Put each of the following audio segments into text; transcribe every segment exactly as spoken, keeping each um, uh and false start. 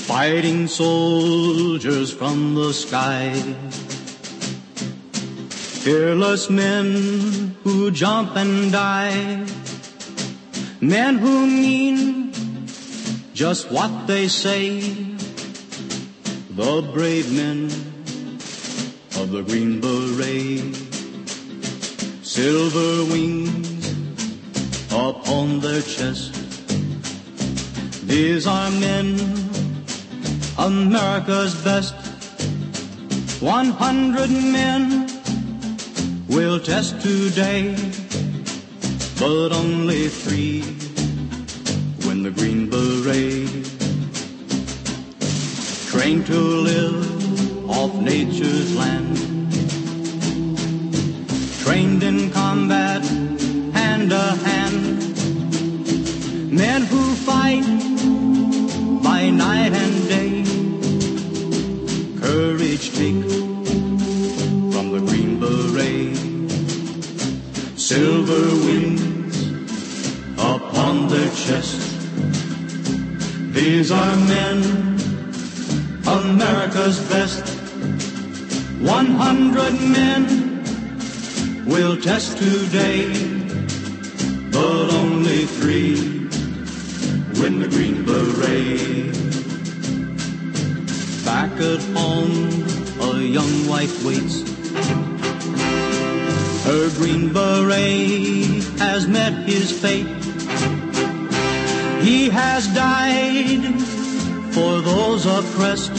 Fighting soldiers from the sky, fearless men who jump and die, men who mean just what they say, the brave men of the Green Beret. Silver wings upon their chest, these are men, America's best. One hundred men will test today, but only three win the Green Beret. Trained to live off nature's land, trained in combat hand to hand, men who fight by night and day, courage take from the Green Beret. Silver wings upon their chest, these are men, America's best. One hundred men will test today, but only three win the Green Beret. Back at home, a young wife waits. Her Green Beret has met his fate. He has died for those oppressed,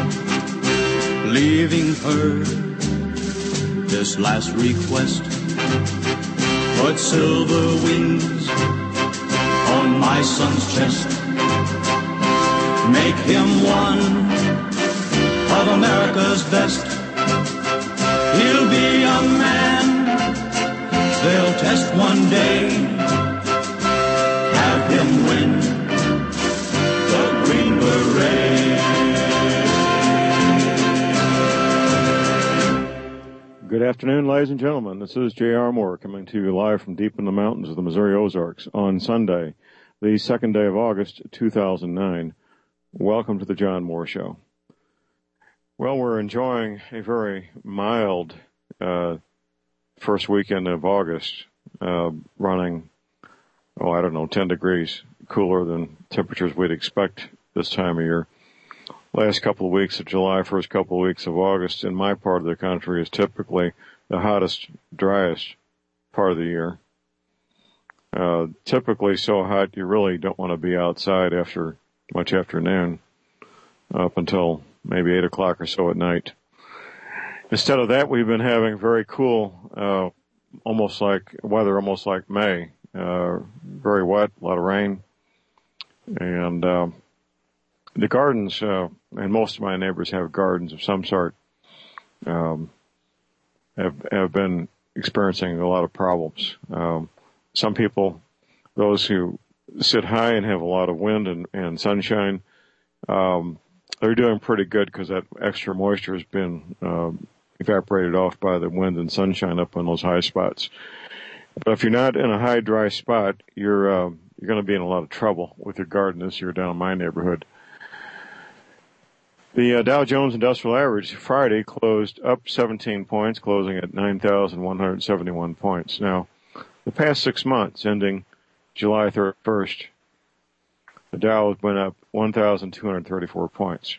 leaving her this last request. Put silver wings on my son's chest, make him one of America's best. He'll be a man they'll test one day, have him win the Green Beret. Good afternoon, ladies and gentlemen. This is J R. Moore coming to you live from deep in the mountains of the Missouri Ozarks on Sunday, the second day of August, two thousand nine. Welcome to the John Moore Show. Well, we're enjoying a very mild uh, first weekend of August, uh, running, oh, I don't know, ten degrees cooler than temperatures we'd expect this time of year. Last couple of weeks of July, first couple of weeks of August in my part of the country is typically the hottest, driest part of the year. Uh, typically so hot you really don't want to be outside after much afternoon, up until maybe eight o'clock or so at night. Instead of that, we've been having very cool, uh, almost like weather, almost like May. Uh, very wet, a lot of rain. And, uh, the gardens, uh, and most of my neighbors have gardens of some sort, um, have, have been experiencing a lot of problems. Um, some people, those who sit high and have a lot of wind and, and sunshine, um, they're doing pretty good because that extra moisture has been, um, evaporated off by the wind and sunshine up on those high spots. But if you're not in a high, dry spot, you're, uh, you're going to be in a lot of trouble with your garden this year down in my neighborhood. The uh, Dow Jones Industrial Average Friday closed up seventeen points, closing at nine thousand one hundred seventy-one points. Now, the past six months, ending July thirty-first, the Dow went up one thousand two hundred thirty-four points.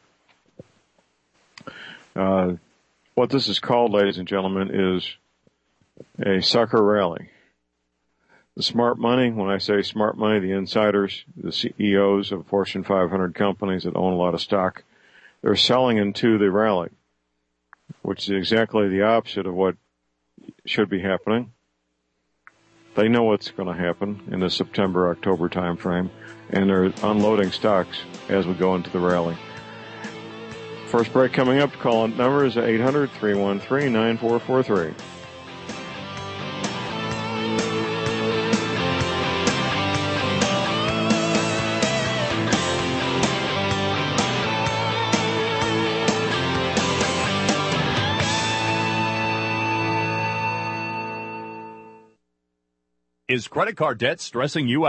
Uh, what this is called, ladies and gentlemen, is a sucker rally. The smart money, when I say smart money, the insiders, the C E Os of Fortune five hundred companies that own a lot of stock, they're selling into the rally, which is exactly the opposite of what should be happening. They know what's going to happen in the September, October time frame, and they're unloading stocks as we go into the rally. First break coming up. Call in number is eight hundred, three one three, nine four four three. Is credit card debt stressing you out?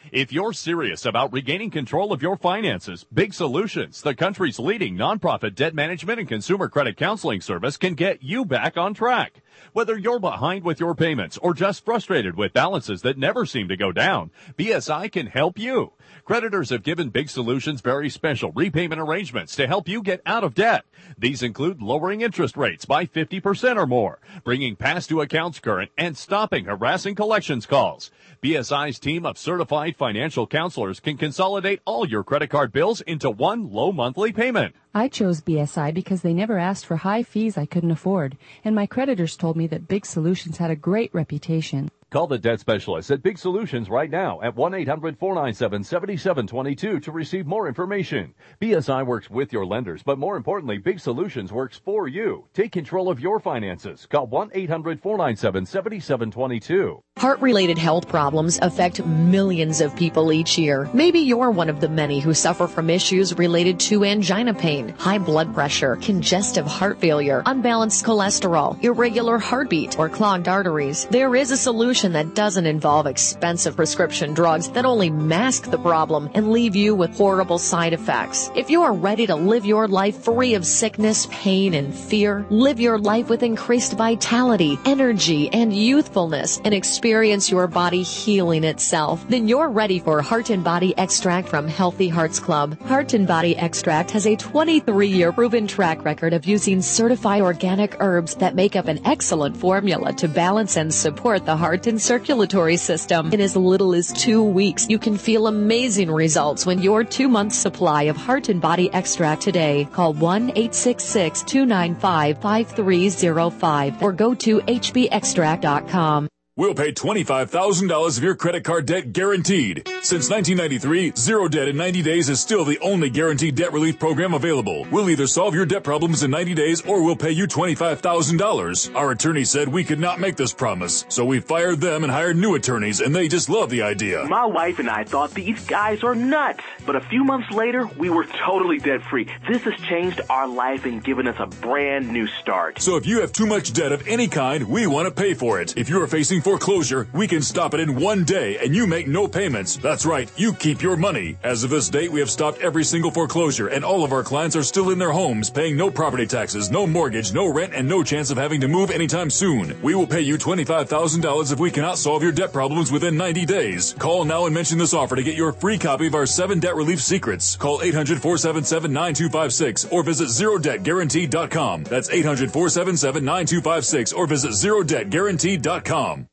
If you're serious about regaining control of your finances, Big Solutions, the country's leading nonprofit debt management and consumer credit counseling service, can get you back on track. Whether you're behind with your payments or just frustrated with balances that never seem to go down, B S I can help you. Creditors have given Big Solutions very special repayment arrangements to help you get out of debt. These include lowering interest rates by fifty percent or more, bringing past due accounts current, and stopping harassing collections calls. B S I's team of certified financial counselors can consolidate all your credit card bills into one low monthly payment. I chose B S I because they never asked for high fees I couldn't afford, and my creditors told me that Big Solutions had a great reputation. Call the debt specialist at Big Solutions right now at one eight hundred four nine seven seven seven two two to receive more information. B S I works with your lenders, but more importantly, Big Solutions works for you. Take control of your finances. Call one eight hundred four nine seven seven seven two two. Heart-related health problems affect millions of people each year. Maybe you're one of the many who suffer from issues related to angina pain, high blood pressure, congestive heart failure, unbalanced cholesterol, irregular heartbeat, or clogged arteries. There is a solution that doesn't involve expensive prescription drugs that only mask the problem and leave you with horrible side effects. If you are ready to live your life free of sickness, pain, and fear, live your life with increased vitality, energy, and youthfulness, and experience your body healing itself, then you're ready for Heart and Body Extract from Healthy Hearts Club. Heart and Body Extract has a twenty-three year proven track record of using certified organic herbs that make up an excellent formula to balance and support the heart and circulatory system. In as little as two weeks, you can feel amazing results when your two-month supply of Heart and Body Extract today. Call one eight six six, two nine five, five three zero five or go to h b extract dot com. We'll pay twenty-five thousand dollars of your credit card debt guaranteed. Since nineteen ninety-three, Zero Debt in ninety days is still the only guaranteed debt relief program available. We'll either solve your debt problems in ninety days or we'll pay you twenty-five thousand dollars. Our attorney said we could not make this promise, so we fired them and hired new attorneys, and they just love the idea. My wife and I thought these guys are nuts, but a few months later, we were totally debt-free. This has changed our life and given us a brand new start. So if you have too much debt of any kind, we want to pay for it. If you are facing foreclosure, we can stop it in one day and you make no payments. That's right, you keep your money. As of this date, we have stopped every single foreclosure and all of our clients are still in their homes paying no property taxes, no mortgage, no rent, and no chance of having to move anytime soon. We will pay you twenty-five thousand dollars if we cannot solve your debt problems within ninety days. Call now and mention this offer to get your free copy of our seven debt relief secrets. Call eight hundred, four seven seven, nine two five six or visit zero debt guaranteed dot com. That's eight hundred, four seven seven, nine two five six or visit zero debt guaranteed dot com.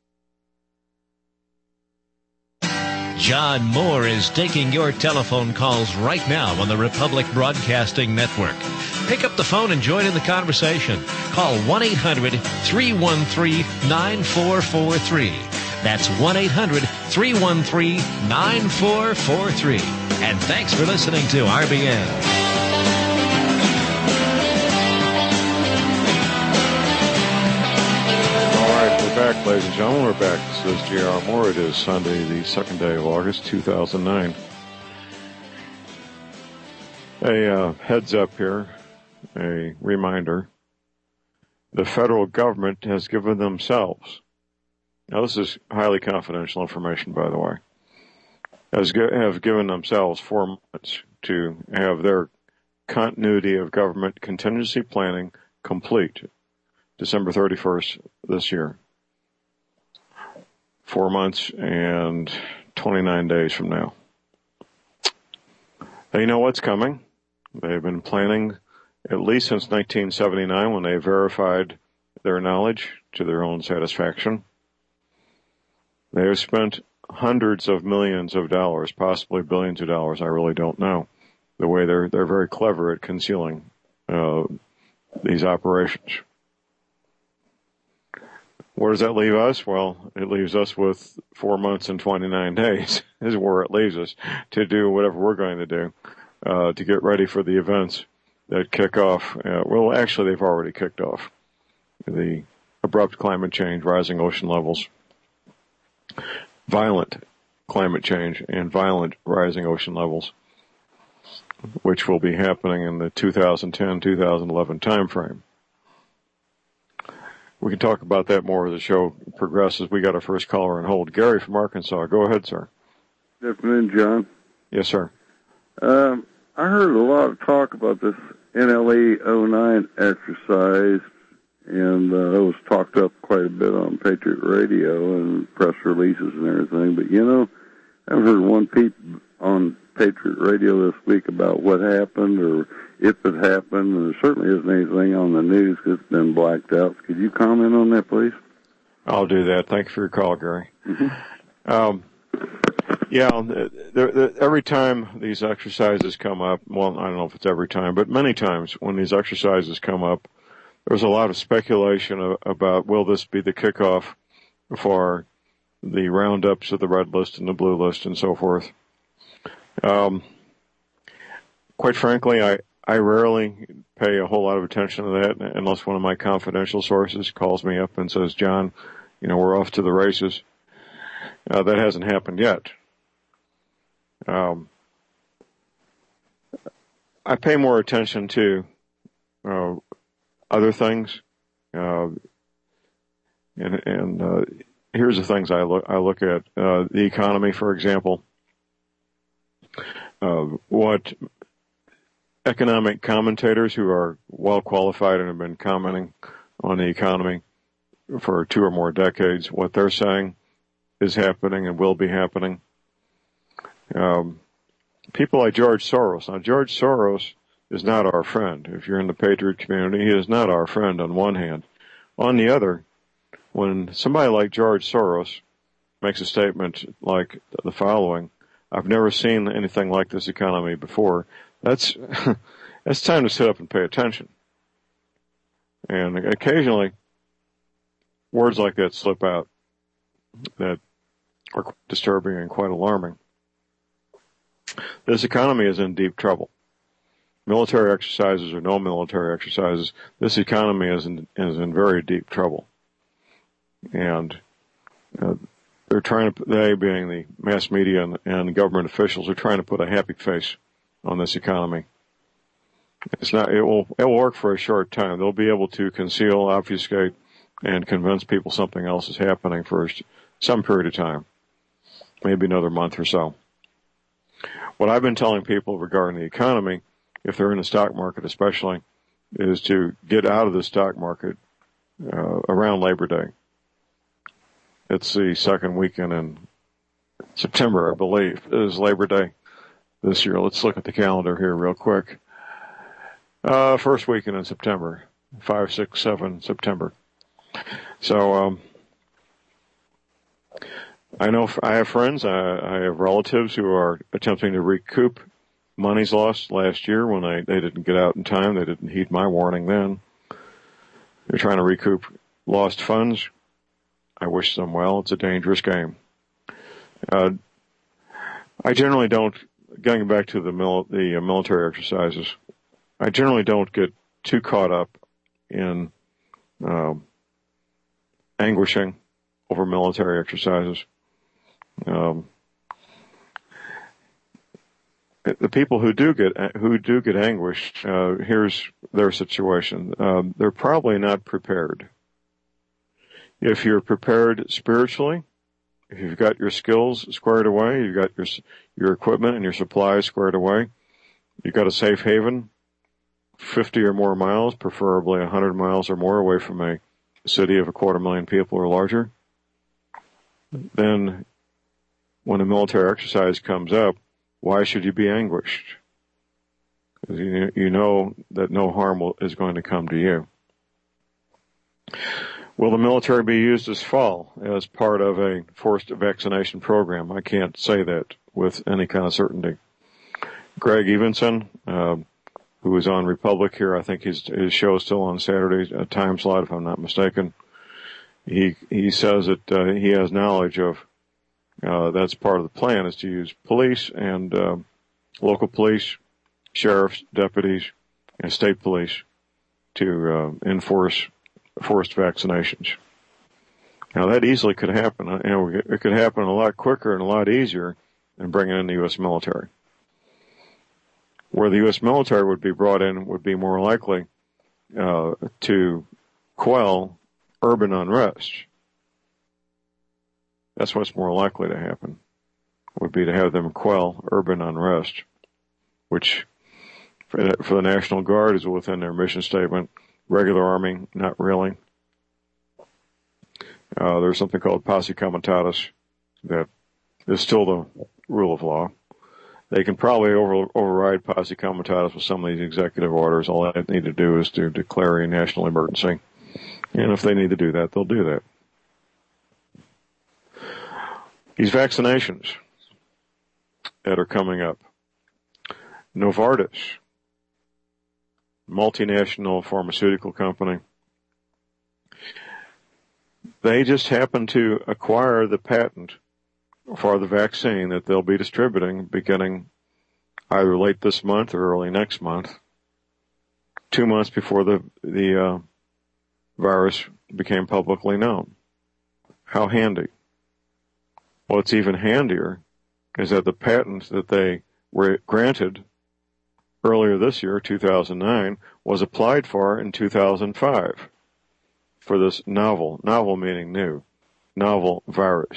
John Moore is taking your telephone calls right now on the Republic Broadcasting Network. Pick up the phone and join in the conversation. Call one eight hundred, three one three, nine four four three. That's one eight hundred, three one three, nine four four three. And thanks for listening to R B N. Back, ladies and gentlemen, we're back. This is J R. Moore. It is Sunday, the second day of August, two thousand nine. A uh, heads up here, a reminder. The federal government has given themselves, now this is highly confidential information, by the way, has have given themselves four months to have their continuity of government contingency planning complete, December thirty-first this year. Four months and twenty-nine days from now. They know what's coming. They've been planning at least since nineteen seventy-nine when they verified their knowledge to their own satisfaction. They have spent hundreds of millions of dollars, possibly billions of dollars, I really don't know, the way they're, they're very clever at concealing uh, these operations. Where does that leave us? Well, it leaves us with four months and twenty-nine days is where it leaves us to do whatever we're going to do uh, to get ready for the events that kick off. Uh, well, actually, they've already kicked off. The abrupt climate change, rising ocean levels, violent climate change, and violent rising ocean levels, which will be happening in the two thousand ten, two thousand eleven timeframe. We can talk about that more as the show progresses. We got our first caller on hold. Gary from Arkansas. Go ahead, sir. Good afternoon, John. Yes, sir. Um, I heard a lot of talk about this N L E oh nine exercise, and uh, it was talked up quite a bit on Patriot Radio and press releases and everything. But, you know, I haven't heard one peep on Patriot Radio this week about what happened or if it happened, and there certainly isn't anything on the news because it's been blacked out. Could you comment on that, please? I'll do that. Thank you for your call, Gary. Mm-hmm. Um, yeah, there, there, every time these exercises come up, well, I don't know if it's every time, but many times when these exercises come up, there's a lot of speculation about will this be the kickoff for the roundups of the red list and the blue list and so forth. Um, quite frankly, I, I rarely pay a whole lot of attention to that unless one of my confidential sources calls me up and says, John, you know, we're off to the races. Uh, that hasn't happened yet. Um, I pay more attention to uh, other things, uh, and, and uh, here's the things I look I look at: uh, the economy, for example. Uh, what economic commentators who are well qualified and have been commenting on the economy for two or more decades, what they're saying is happening and will be happening. Um, people like George Soros. Now, George Soros is not our friend. If you're in the Patriot community, he is not our friend on one hand. On the other, when somebody like George Soros makes a statement like the following, I've never seen anything like this economy before, that's, that's time to sit up and pay attention. And occasionally, words like that slip out that are disturbing and quite alarming. This economy is in deep trouble. Military exercises or no military exercises, this economy is in, is in very deep trouble. And uh, they're trying to, they being the mass media and, and government officials, are trying to put a happy face on this economy. It's not, it will, it will work for a short time. They'll be able to conceal, obfuscate, and convince people something else is happening for some period of time. Maybe another month or so. What I've been telling people regarding the economy, if they're in the stock market especially, is to get out of the stock market uh, around Labor Day. It's the second weekend in September, I believe, is Labor Day this year. Let's look at the calendar here real quick. Uh, first weekend in September, five, six, seven September. So, um, I know I have friends, I, I have relatives who are attempting to recoup monies lost last year when they, they didn't get out in time. They didn't heed my warning then. They're trying to recoup lost funds. I wish them well. It's a dangerous game. Uh, I generally don't, going back to the, mil, the uh, military exercises, I generally don't get too caught up in um, anguishing over military exercises. Um, the people who do get who do get anguished, uh, here's their situation. Um, they're probably not prepared. If you're prepared spiritually, if you've got your skills squared away, you've got your your equipment and your supplies squared away, you've got a safe haven, fifty or more miles, preferably one hundred miles or more away from a city of a quarter million people or larger, then when a military exercise comes up, why should you be anguished? Because you, you know that no harm will, is going to come to you. Will the military be used this fall as part of a forced vaccination program? I can't say that with any kind of certainty. Greg Evenson, uh, who is on Republic here, I think his, his show is still on Saturday, a time slot if I'm not mistaken. He he says that uh, he has knowledge of uh, that's part of the plan is to use police and uh, local police, sheriffs, deputies, and state police to uh, enforce forced vaccinations. Now that easily could happen. You know, it could happen a lot quicker and a lot easier than bringing in the U S military. Where the U S military would be brought in would be more likely uh, to quell urban unrest. That's what's more likely to happen. would be to have them quell urban unrest, which for the National Guard is within their mission statement. Regular Army, not really. Uh, there's something called posse comitatus that is still the rule of law. They can probably over, override posse comitatus with some of these executive orders. All they need to do is to declare a national emergency. And if they need to do that, they'll do that. These vaccinations that are coming up. Novartis, multinational pharmaceutical company, they just happen to acquire the patent for the vaccine that they'll be distributing beginning either late this month or early next month, two months before the the uh, virus became publicly known. How handy. What's even handier is that the patent that they were granted earlier this year, two thousand nine, was applied for in two thousand five for this novel, novel meaning new, novel virus.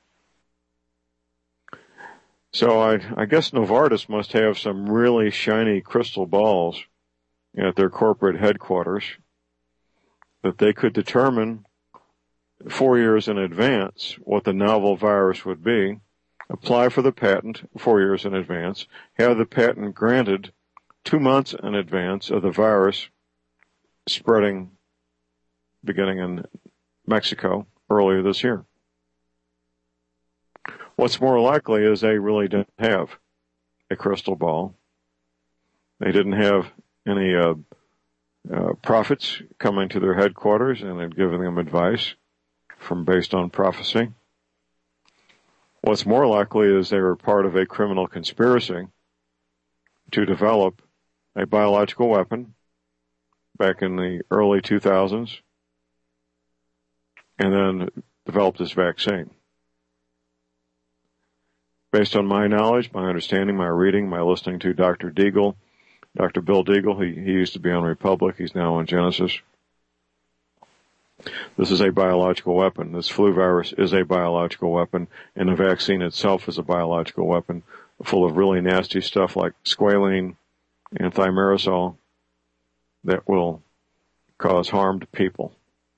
So I, I guess Novartis must have some really shiny crystal balls at their corporate headquarters that they could determine four years in advance what the novel virus would be, apply for the patent four years in advance, have the patent granted two months in advance of the virus spreading beginning in Mexico earlier this year. What's more likely is they really didn't have a crystal ball. They didn't have any uh, uh, prophets coming to their headquarters and had given them advice from based on prophecy. What's more likely is they were part of a criminal conspiracy to develop a biological weapon back in the early two thousands and then developed this vaccine. Based on my knowledge, my understanding, my reading, my listening to Doctor Deagle, Doctor Bill Deagle, he, he used to be on Republic, he's now on Genesis. This is a biological weapon. This flu virus is a biological weapon, and the vaccine itself is a biological weapon full of really nasty stuff like squalene and thimerosal that will cause harm to people.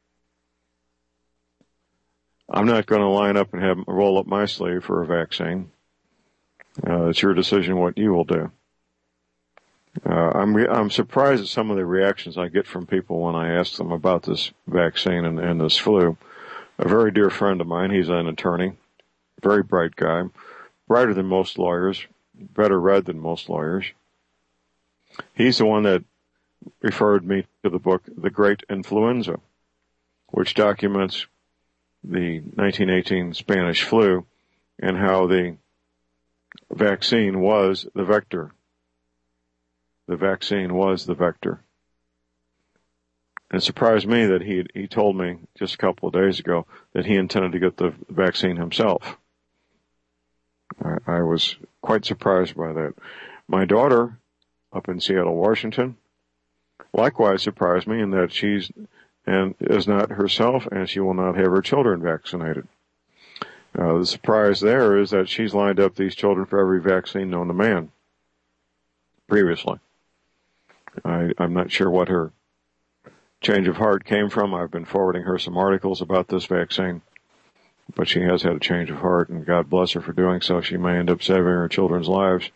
I'm not going to line up and have roll up my sleeve for a vaccine. Uh, it's your decision what you will do. Uh, I'm re- I'm surprised at some of the reactions I get from people when I ask them about this vaccine and, and this flu. A very dear friend of mine, he's an attorney, very bright guy, brighter than most lawyers, better read than most lawyers. He's the one that referred me to the book The Great Influenza, which documents the nineteen eighteen Spanish flu and how the vaccine was the vector. The vaccine was the vector. And it surprised me that he he told me just a couple of days ago that he intended to get the vaccine himself. I, I was quite surprised by that. My daughter, up in Seattle, Washington, likewise surprised me in that she's and is not herself, and she will not have her children vaccinated. Uh, the surprise there is that she's lined up these children for every vaccine known to man previously. I, I'm not sure what her change of heart came from. I've been forwarding her some articles about this vaccine, but she has had a change of heart, and God bless her for doing so. She may end up saving her children's lives.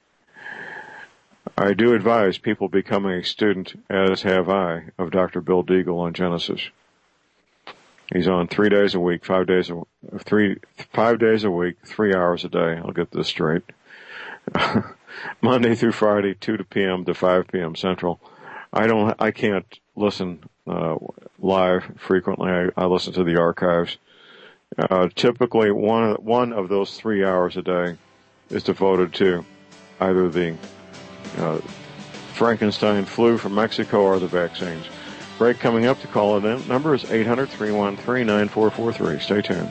I do advise people becoming a student, as have I, of Doctor Bill Deagle on Genesis. He's on three days a week, five days a three five days a week, three hours a day. I'll get this straight. Monday through Friday, two p.m. to five p.m. Central. I don't. I can't listen uh, live frequently. I, I listen to the archives. Uh, typically, one one of those three hours a day is devoted to either the uh, Frankenstein flu from Mexico or the vaccines. Break coming up. The call in number is eight hundred, three one three, nine four four three. Stay tuned.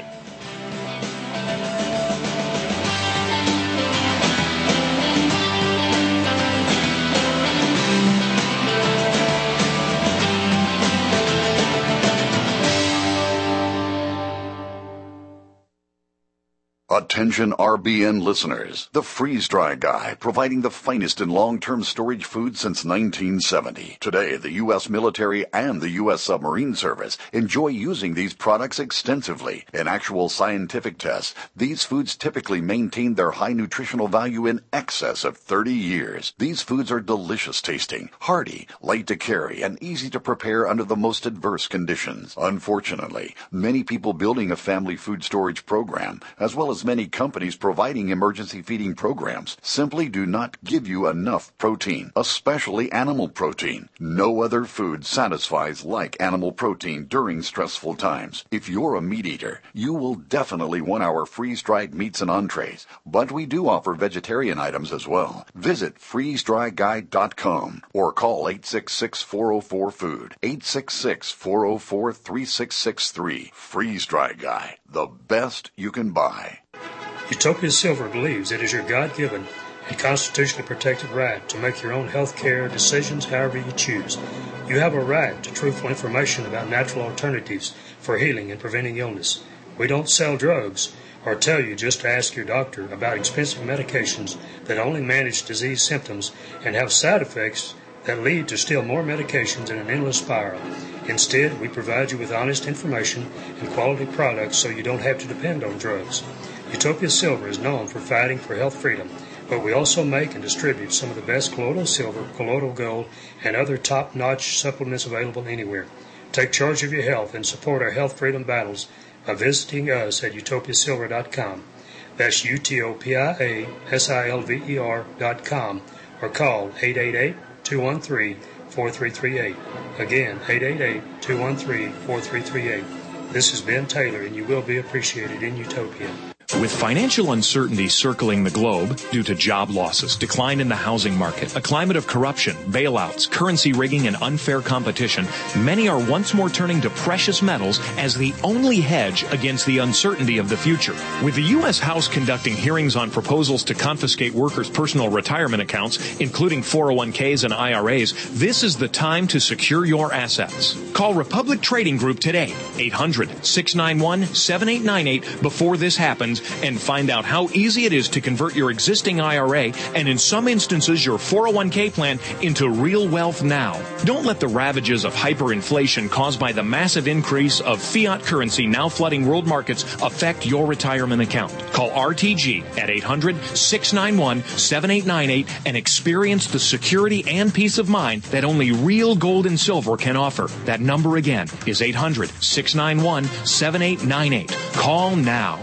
Attention R B N listeners, the Freeze Dry Guy, providing the finest in long-term storage food since nineteen seventy. Today, the U S military and the U S submarine service enjoy using these products extensively. In actual scientific tests, these foods typically maintain their high nutritional value in excess of thirty years. These foods are delicious tasting, hearty, light to carry, and easy to prepare under the most adverse conditions. Unfortunately, many people building a family food storage program, as well as many companies providing emergency feeding programs, simply do not give you enough protein, especially animal protein. No other food satisfies like animal protein during stressful times. If you're a meat eater, you will definitely want our freeze-dried meats and entrees, but we do offer vegetarian items as well. Visit freeze dry guy dot com or call eight six six, four oh four, food, eight six six, four oh four, three six six three. Freeze Dry Guy, the best you can buy. Utopia Silver believes it is your God-given and constitutionally protected right to make your own health care decisions however you choose. You have a right to truthful information about natural alternatives for healing and preventing illness. We don't sell drugs or tell you just to ask your doctor about expensive medications that only manage disease symptoms and have side effects that lead to still more medications in an endless spiral. Instead, we provide you with honest information and quality products so you don't have to depend on drugs. Utopia Silver is known for fighting for health freedom, but we also make and distribute some of the best colloidal silver, colloidal gold, and other top-notch supplements available anywhere. Take charge of your health and support our health freedom battles by visiting us at utopia silver dot com. That's U T O P I A S I L V E R dot com or call eight eight eight, two one three, four three three eight. Again, eight eight eight, two one three, four three three eight. This is Ben Taylor, and you will be appreciated in Utopia. With financial uncertainty circling the globe due to job losses, decline in the housing market, a climate of corruption, bailouts, currency rigging, and unfair competition, many are once more turning to precious metals as the only hedge against the uncertainty of the future. With the U S House conducting hearings on proposals to confiscate workers' personal retirement accounts, including four oh one k's and I R A's, this is the time to secure your assets. Call Republic Trading Group today, eight hundred, six nine one, seven eight nine eight, before this happens, and find out how easy it is to convert your existing I R A and, in some instances, your four oh one k plan into real wealth now. Don't let the ravages of hyperinflation caused by the massive increase of fiat currency now flooding world markets affect your retirement account. Call R T G at eight hundred, six nine one, seven eight nine eight and experience the security and peace of mind that only real gold and silver can offer. That number again is eight hundred, six nine one, seven eight nine eight. Call now.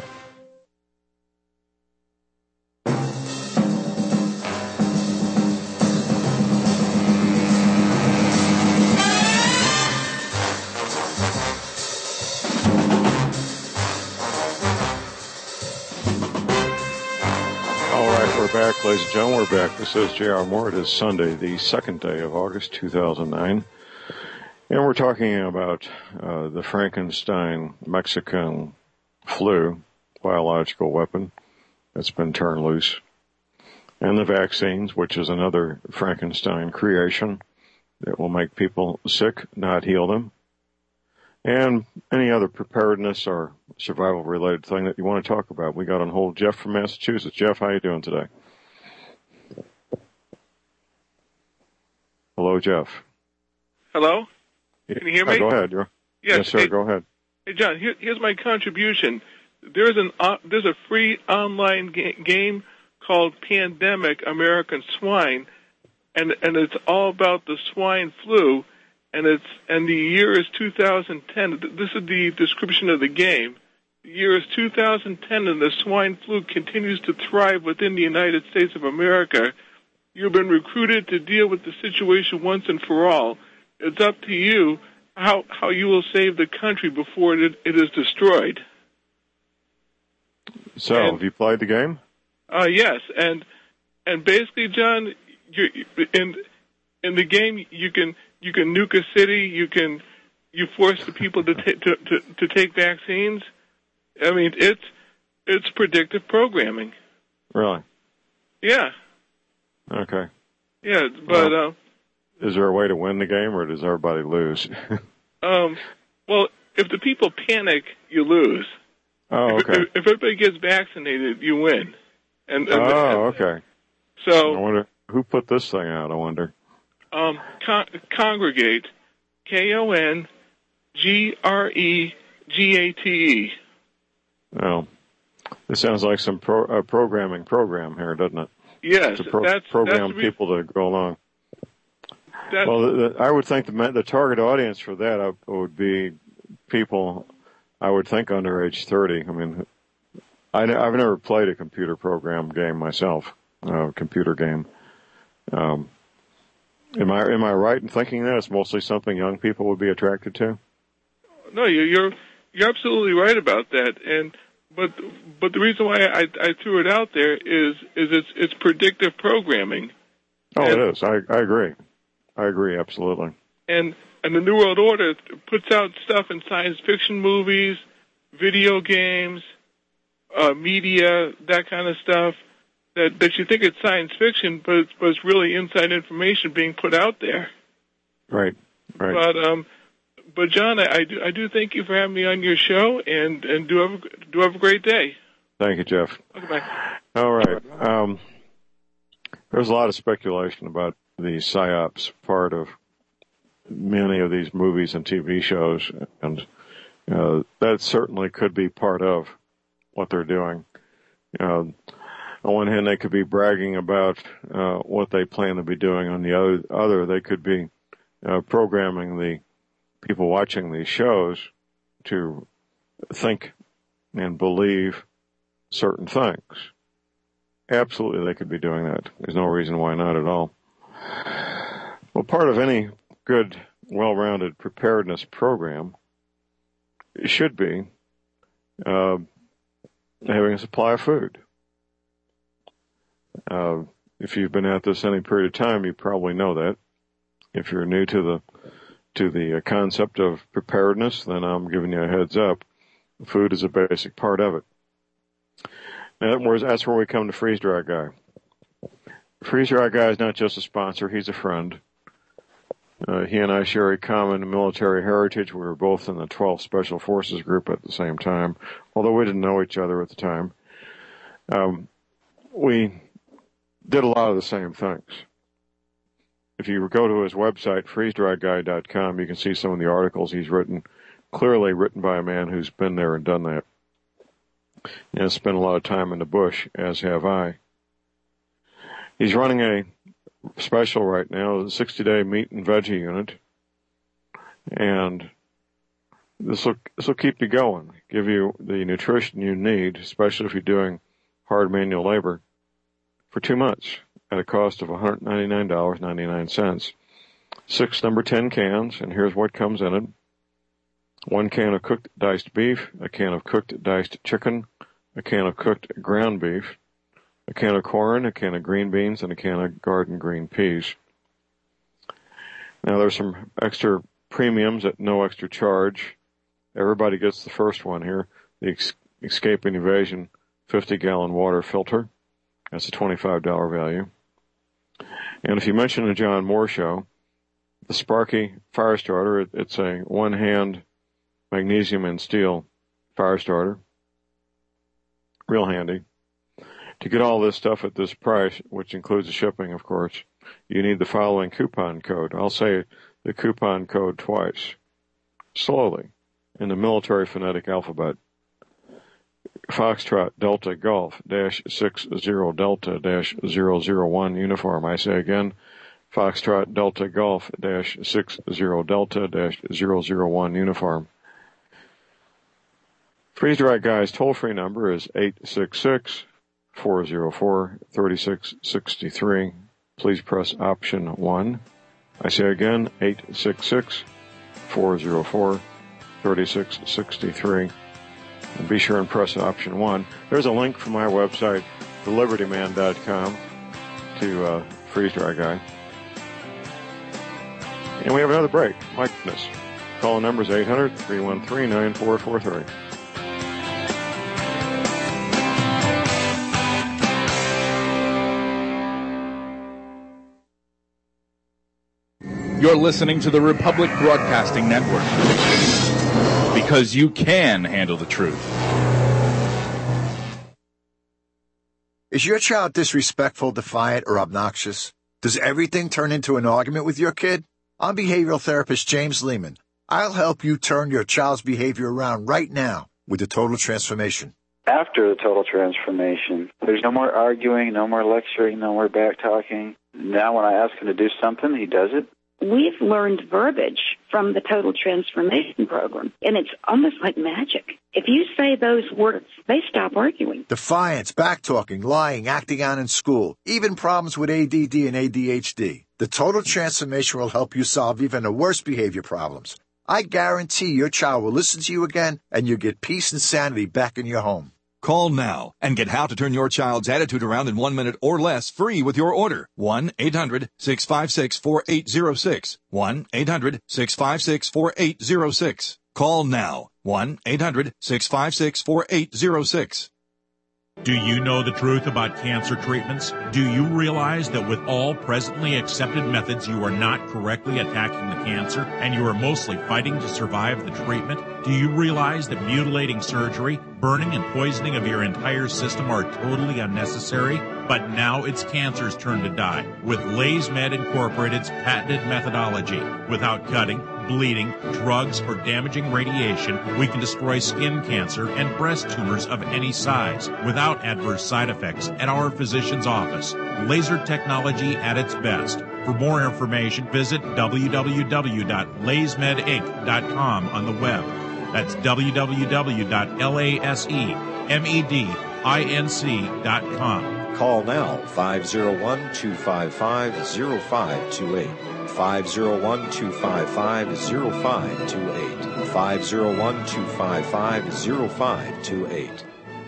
Back, ladies and gentlemen, we're back. This is J R Moore. It is Sunday, the second day of August, two thousand nine. And we're talking about uh, the Frankenstein Mexican flu, biological weapon that's been turned loose, and the vaccines, which is another Frankenstein creation that will make people sick, not heal them, and any other preparedness or survival-related thing that you want to talk about. We got on hold Jeff from Massachusetts. Jeff, how you doing today? Hello, Jeff. Hello? Can you hear me? Uh, go ahead. You're... Yes, yes, sir. Hey, go ahead. Hey, John, here, here's my contribution. There's an uh, there's a free online ga- game called Pandemic American Swine, and and it's all about the swine flu, and it's and the year is two thousand ten. This is the description of the game. The year is two thousand ten, and the swine flu continues to thrive within the United States of America. You've been recruited to deal with the situation once and for all. It's up to you how how you will save the country before it, it is destroyed. So, and, have you played the game? Uh, yes, and and basically, John, you in in the game you can you can nuke a city, you can you force the people to ta- to, to to take vaccines. I mean, it's it's predictive programming. Really? Yeah. Okay. Yeah, but well, uh, is there a way to win the game, or does everybody lose? um, well, if the people panic, you lose. Oh, if, okay. If, if everybody gets vaccinated, you win. And, and oh, okay. So I wonder who put this thing out. I wonder. Um, con- Congregate, K O N G R E G A T E. Well, this sounds like some pro- uh, programming program here, doesn't it? Yes, to pro- that's program that's re- people to go along. That's, well, the, the, I would think the the target audience for that uh, would be people, I would think, under age thirty. I mean, I, I've never played a computer program game myself, a uh, computer game. Um, am I am I right in thinking that it's mostly something young people would be attracted to? No, you're you're, you're absolutely right about that. And but but the reason why I, I threw it out there is is it's it's predictive programming. Oh, and, it is. I I agree. I agree absolutely. And and the New World Order puts out stuff in science fiction movies, video games, uh, media, that kind of stuff. That, that you think it's science fiction, but it's, but it's really inside information being put out there. Right, right. But um, but John, I, I do I do thank you for having me on your show, and, and do have a, do have a great day. Thank you, Jeff. Okay, bye. All right. Um, there's a lot of speculation about the PSYOPs part of many of these movies and T V shows, and uh, that certainly could be part of what they're doing. Uh, On one hand, they could be bragging about uh, what they plan to be doing. On the other, other they could be uh, programming the people watching these shows to think and believe certain things. Absolutely, they could be doing that. There's no reason why not at all. Well, part of any good, well-rounded preparedness program should be uh, having a supply of food. Uh, if you've been at this any period of time, you probably know that. If you're new to the to the concept of preparedness, then I'm giving you a heads up. Food is a basic part of it. And that's where we come to Freeze Dry Guy. Freeze Dry Guy is not just a sponsor; he's a friend. Uh, he and I share a common military heritage. We were both in the twelfth Special Forces Group at the same time, although we didn't know each other at the time. Um, we did a lot of the same things. If you go to his website, freeze dry guy dot com, you can see some of the articles he's written, clearly written by a man who's been there and done that. And has spent a lot of time in the bush, as have I. He's running a special right now, a sixty-day meat and veggie unit. And this will this will keep you going, give you the nutrition you need, especially if you're doing hard manual labor, for two months at a cost of one hundred ninety-nine dollars and ninety-nine cents. Six number ten cans, and here's what comes in it. One can of cooked diced beef, a can of cooked diced chicken, a can of cooked ground beef, a can of corn, a can of green beans, and a can of garden green peas. Now there's some extra premiums at no extra charge. Everybody gets the first one here, the Escape and Evasion fifty gallon water filter. That's a twenty-five dollars value. And if you mention the John Moore Show, the Sparky fire starter, it, it's a one-hand magnesium and steel fire starter. Real handy. To get all this stuff at this price, which includes the shipping, of course, you need the following coupon code. I'll say the coupon code twice, slowly, in the military phonetic alphabet. Foxtrot Delta Golf dash six zero Delta dash zero zero one uniform. I say again, Foxtrot Delta Golf dash six zero Delta dash zero zero one uniform. Freeze Dry Guy's toll-free number is eight six six, four zero four, three six six three. Please press option one. I say again, eight six six, four zero four, three six six three. And be sure and press option one. There's a link from my website, the liberty man dot com, to uh, Freeze Dry Guy. And we have another break. My goodness. Call the numbers eight hundred, three one three, nine four four three. You're listening to the Republic Broadcasting Network, because you can handle the truth. Is your child disrespectful, defiant, or obnoxious? Does everything turn into an argument with your kid? I'm behavioral therapist James Lehman. I'll help you turn your child's behavior around right now with the Total Transformation. After the Total Transformation, there's no more arguing, no more lecturing, no more back-talking. Now when I ask him to do something, he does it. We've learned verbiage from the Total Transformation Program, and it's almost like magic. If you say those words, they stop arguing. Defiance, back-talking, lying, acting out in school, even problems with A D D and A D H D. The Total Transformation will help you solve even the worst behavior problems. I guarantee your child will listen to you again, and you'll get peace and sanity back in your home. Call now and get how to turn your child's attitude around in one minute or less free with your order. one eight hundred six five six four eight zero six. one eight hundred six five six four eight zero six. Call now. one eight hundred six five six four eight zero six. Do you know the truth about cancer treatments? Do you realize that with all presently accepted methods, you are not correctly attacking the cancer and you are mostly fighting to survive the treatment? Do you realize that mutilating surgery, burning and poisoning of your entire system are totally unnecessary? But now it's cancer's turn to die with LaysMed Incorporated's patented methodology. Without cutting, bleeding, drugs, or damaging radiation, we can destroy skin cancer and breast tumors of any size without adverse side effects at our physician's office. Laser technology at its best. For more information, visit w w w dot lays med inc dot com on the web. That's w w w dot laysmedinc dot com. Call now, five oh one, two five five, oh five two eight. five oh one, two five five, oh five two eight. five oh one, two five five, oh five two eight.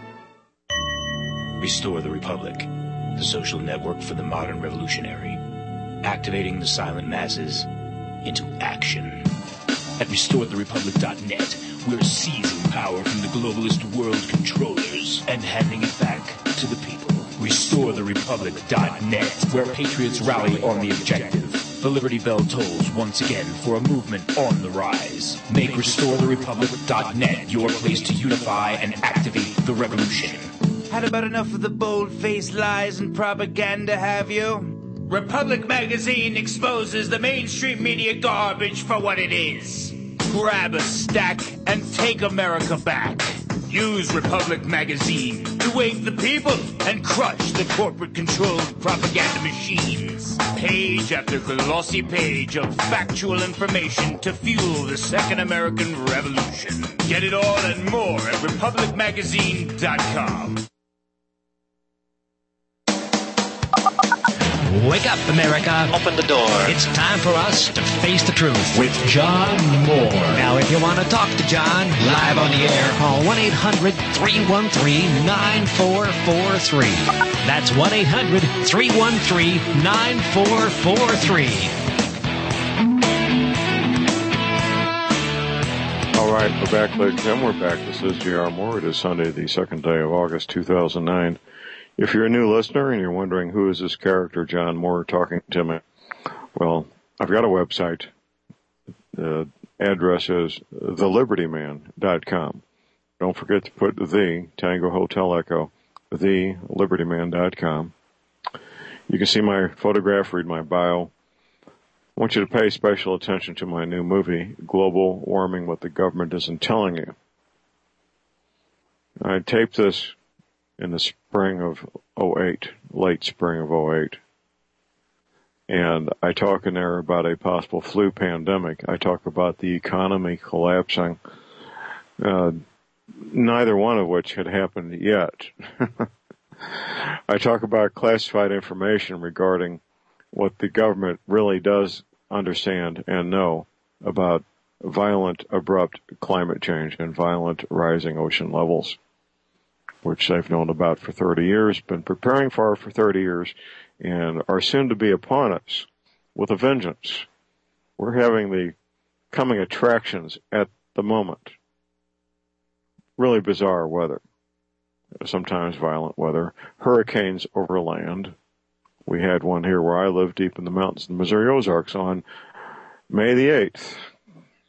Restore the Republic, the social network for the modern revolutionary. Activating the silent masses into action. At restore the republic dot net, we're seizing power from the globalist world controllers and handing it back to the people. restore the republic dot net, where patriots rally on the objective. The Liberty Bell tolls once again for a movement on the rise. Make restore the republic dot net your place to unify and activate the revolution. Had about enough of the bold-faced lies and propaganda, have you? Republic Magazine exposes the mainstream media garbage for what it is. Grab a stack and take America back. Use Republic Magazine to wake the people and crush the corporate-controlled propaganda machines. Page after glossy page of factual information to fuel the Second American Revolution. Get it all and more at republic magazine dot com. Wake up, America. Open the door. It's time for us to face the truth with John Moore. Now, if you want to talk to John live on the air, call one eight hundred three one three nine four four three. That's one eight hundred three one three nine four four three. All right, we're back, ladies and gentlemen. We're back. This is J R. Moore. It is Sunday, the second day of August, two thousand nine. If you're a new listener and you're wondering who is this character, John Moore, talking to me, well, I've got a website. The address is the liberty man dot com. Don't forget to put the, Tango Hotel Echo, the liberty man dot com. You can see my photograph, read my bio. I want you to pay special attention to my new movie, Global Warming, What the Government Isn't Telling You. I taped this in the spring of oh eight, late spring of oh eight. And I talk in there about a possible flu pandemic. I talk about the economy collapsing, uh, neither one of which had happened yet. I talk about classified information regarding what the government really does understand and know about violent, abrupt climate change and violent rising ocean levels, which they've known about for thirty years, been preparing for for thirty years, and are soon to be upon us with a vengeance. We're having the coming attractions at the moment. Really bizarre weather. Sometimes violent weather. Hurricanes over land. We had one here where I live, deep in the mountains in the Missouri Ozarks, on May the eighth.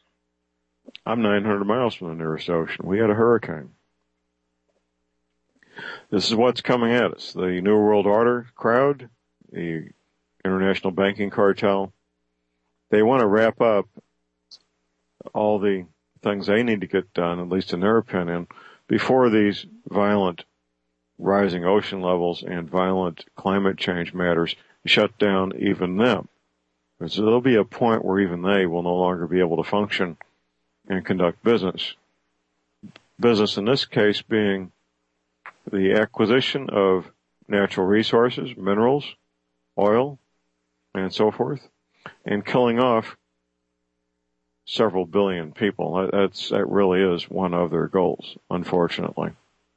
I'm nine hundred miles from the nearest ocean. We had a hurricane. This is what's coming at us. The New World Order crowd, the international banking cartel, they want to wrap up all the things they need to get done, at least in their opinion, before these violent rising ocean levels and violent climate change matters shut down even them. So there'll be a point where even they will no longer be able to function and conduct business. Business in this case being the acquisition of natural resources, minerals, oil, and so forth, and killing off several billion people. That's, that really is one of their goals, unfortunately.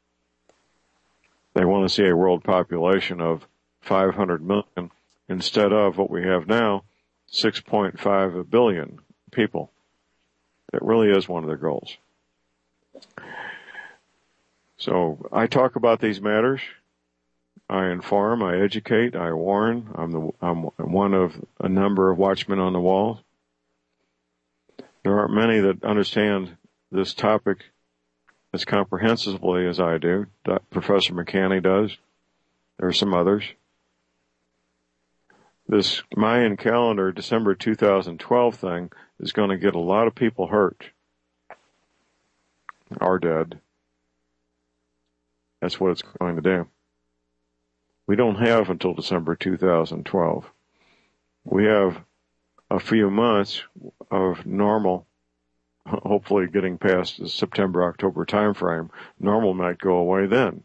They want to see a world population of five hundred million instead of what we have now, six point five billion people. That really is one of their goals. So I talk about these matters. I inform, I educate, I warn. I'm the I'm one of a number of watchmen on the wall. There aren't many that understand this topic as comprehensively as I do. Professor McCanney does. There are some others. This Mayan calendar, December two thousand twelve thing, is going to get a lot of people hurt. Or dead. That's what it's going to do. We don't have until December two thousand twelve. We have a few months of normal, hopefully getting past the September, October timeframe. Normal might go away then.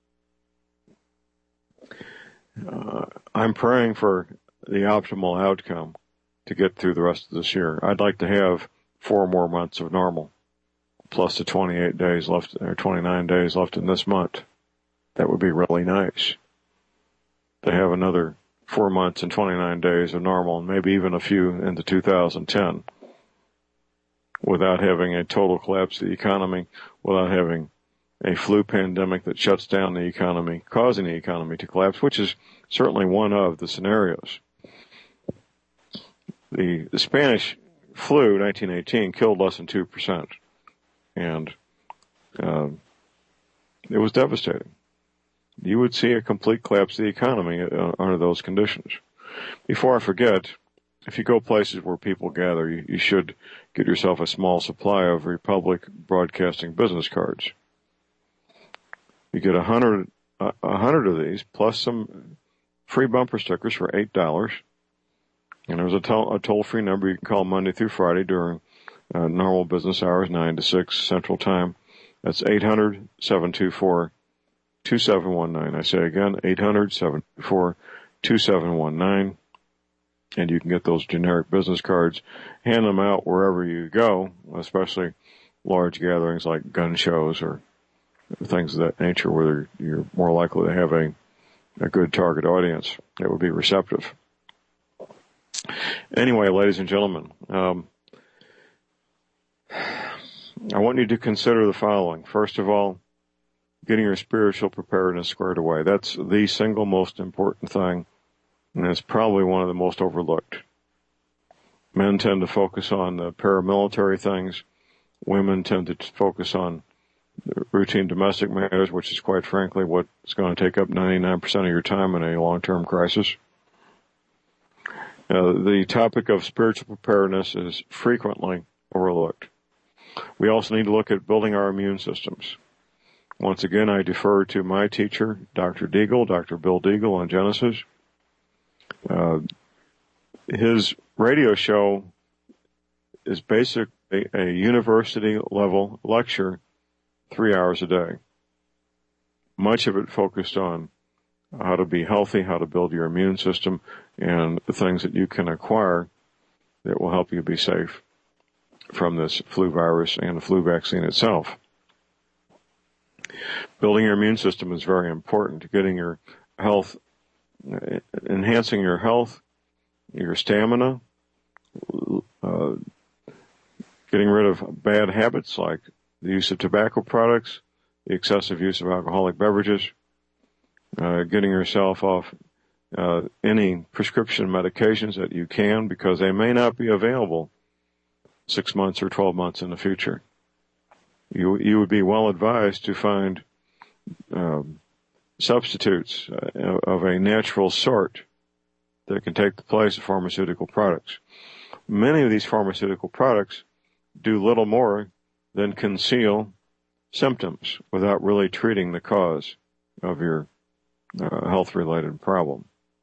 Uh, I'm praying for the optimal outcome to get through the rest of this year. I'd like to have four more months of normal, plus the twenty-eight days left, or twenty-nine days left in this month. That would be really nice. To have another four months and twenty-nine days of normal, and maybe even a few into two thousand ten, without having a total collapse of the economy, without having a flu pandemic that shuts down the economy, causing the economy to collapse, which is certainly one of the scenarios. The, the Spanish flu, nineteen eighteen, killed less than two percent, and uh, it was devastating. You would see a complete collapse of the economy uh, under those conditions. Before I forget, if you go places where people gather, you, you should get yourself a small supply of Republic Broadcasting business cards. You get a hundred, a uh, hundred of these, plus some free bumper stickers for eight dollars. And there's a, to- a toll-free number you can call Monday through Friday during uh, normal business hours, nine to six Central Time. That's eight hundred, seven two four, two seven one nine. I say again, eight hundred, seven two four, two seven one nine. And you can get those generic business cards, hand them out wherever you go, especially large gatherings like gun shows or things of that nature where you're more likely to have a, a good target audience that would be receptive. Anyway, ladies and gentlemen, um, I want you to consider the following. First of all, getting your spiritual preparedness squared away. That's the single most important thing, and it's probably one of the most overlooked. Men tend to focus on the paramilitary things. Women tend to focus on routine domestic matters, which is quite frankly what's going to take up ninety-nine percent of your time in a long-term crisis. Uh, the topic of spiritual preparedness is frequently overlooked. We also need to look at building our immune systems. Once again, I defer to my teacher, Doctor Deagle, Doctor Bill Deagle on Genesis. Uh, his radio show is basically a university-level lecture, three hours a day. Much of it focused on how to be healthy, how to build your immune system, and the things that you can acquire that will help you be safe from this flu virus and the flu vaccine itself. Building your immune system is very important. Getting your health, enhancing your health, your stamina, uh, getting rid of bad habits like the use of tobacco products, the excessive use of alcoholic beverages, uh, getting yourself off uh, any prescription medications that you can, because they may not be available six months or twelve months in the future. You you would be well advised to find um, substitutes uh, of a natural sort that can take the place of pharmaceutical products. Many of these pharmaceutical products do little more than conceal symptoms without really treating the cause of your uh, health-related problem.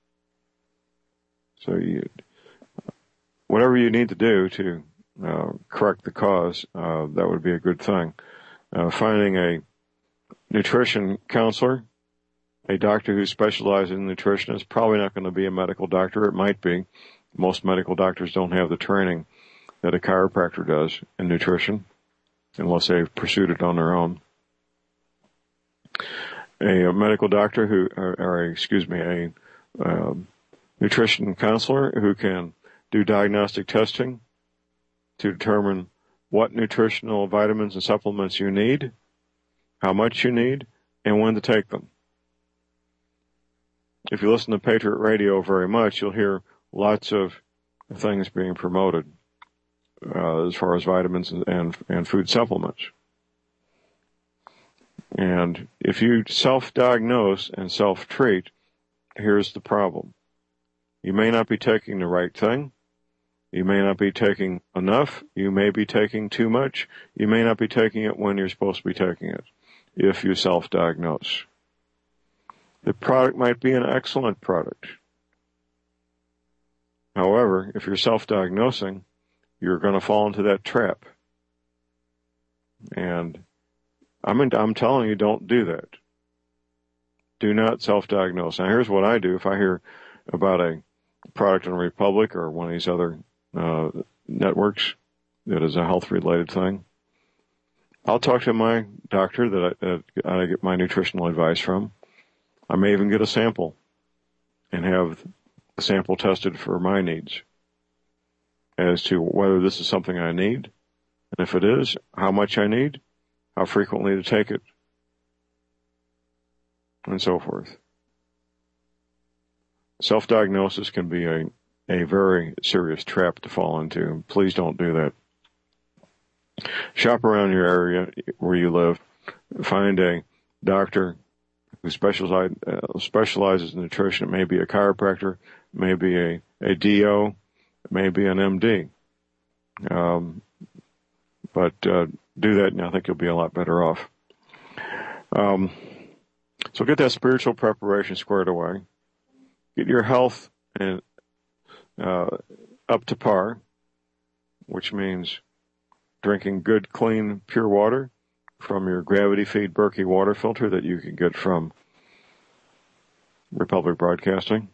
So you, whatever you need to do to uh, correct the cause, uh, that would be a good thing. Uh, finding a nutrition counselor, a doctor who specializes in nutrition, is probably not going to be a medical doctor. It might be. Most medical doctors don't have the training that a chiropractor does in nutrition, unless they've pursued it on their own. A, a medical doctor who, or, or excuse me, a uh, nutrition counselor who can do diagnostic testing to determine what nutritional vitamins and supplements you need, how much you need, and when to take them. If you listen to Patriot Radio very much, you'll hear lots of things being promoted uh, as far as vitamins and, and, and food supplements. And if you self-diagnose and self-treat, here's the problem. You may not be taking the right thing. You may not be taking enough. You may be taking too much. You may not be taking it when you're supposed to be taking it, if you self-diagnose. The product might be an excellent product. However, if you're self-diagnosing, you're going to fall into that trap. And I'm, in, I'm telling you, don't do that. Do not self-diagnose. Now, here's what I do. If I hear about a product in Republic or one of these other uh, networks that is a health-related thing, I'll talk to my doctor that I, that I get my nutritional advice from. I may even get a sample and have the sample tested for my needs as to whether this is something I need, and if it is, how much I need, how frequently to take it, and so forth. Self-diagnosis can be a, a very serious trap to fall into. Please don't do that. Shop around your area where you live. Find a doctor who specialize, uh, specializes in nutrition. It may be a chiropractor, it may be a, a D O, it may be an M D. Um, but uh, do that, and I think you'll be a lot better off. Um, so get that spiritual preparation squared away. Get your health and, uh, up to par, which means drinking good, clean, pure water from your Gravity Feed Berkey water filter that you can get from Republic Broadcasting.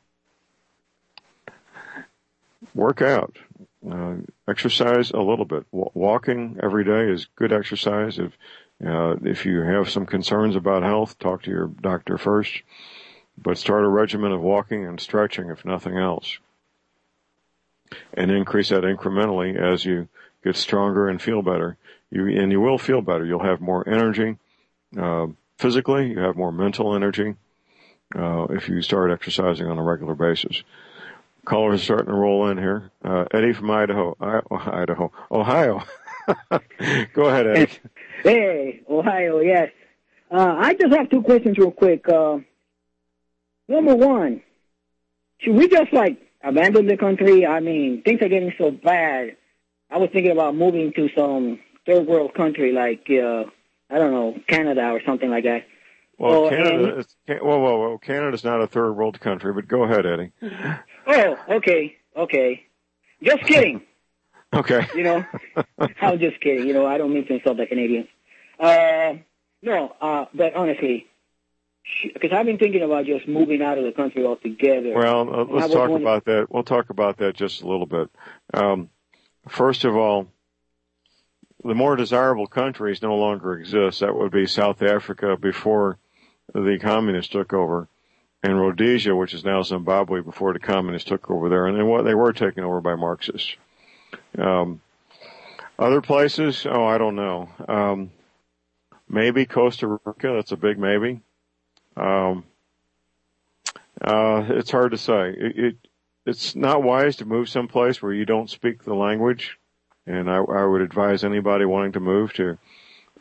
Work out. Uh, exercise a little bit. W- walking every day is good exercise. If uh, if you have some concerns about health, talk to your doctor first. But start a regimen of walking and stretching, if nothing else. And increase that incrementally as you get stronger and feel better. You and you will feel better. You'll have more energy uh, physically. You have more mental energy uh, if you start exercising on a regular basis. Callers are starting to roll in here. Uh, Eddie from Idaho, I, Idaho, Ohio. Go ahead, Eddie. Hey, Ohio, yes. Uh, I just have two questions real quick. Uh, number one, should we just, like, abandon the country? I mean, things are getting so bad. I was thinking about moving to some third world country like, uh, I don't know, Canada or something like that. Well, oh, Canada, and, is, whoa, whoa, whoa, Canada's not a third world country, but go ahead, Eddie. Oh, okay, okay. Just kidding. Okay. You know, I'm just kidding. You know, I don't mean to insult the Canadians. Uh, no, uh, but honestly, because I've been thinking about just moving out of the country altogether. Well, uh, let's talk wondering... about that. We'll talk about that just a little bit. Um, first of all, the more desirable countries no longer exist. That would be South Africa before the communists took over, and Rhodesia, which is now Zimbabwe, before the communists took over there, and then what they were taken over by Marxists. Um, other places, oh, I don't know. Um, maybe Costa Rica. That's a big maybe. Um, uh, it's hard to say. It, it, it's not wise to move someplace where you don't speak the language. And I, I would advise anybody wanting to move to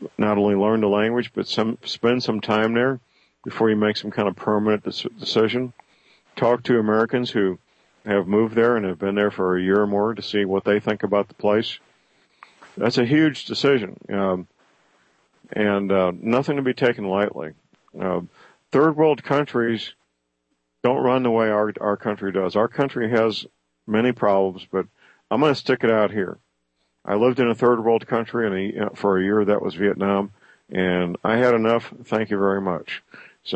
not only learn the language, but some spend some time there before you make some kind of permanent decision. Talk to Americans who have moved there and have been there for a year or more to see what they think about the place. That's a huge decision, um, and uh, nothing to be taken lightly. Uh, third world countries don't run the way our our country does. Our country has many problems, but I'm going to stick it out here. I lived in a third world country and a, you know, for a year. That was Vietnam, and I had enough. Thank you very much. So,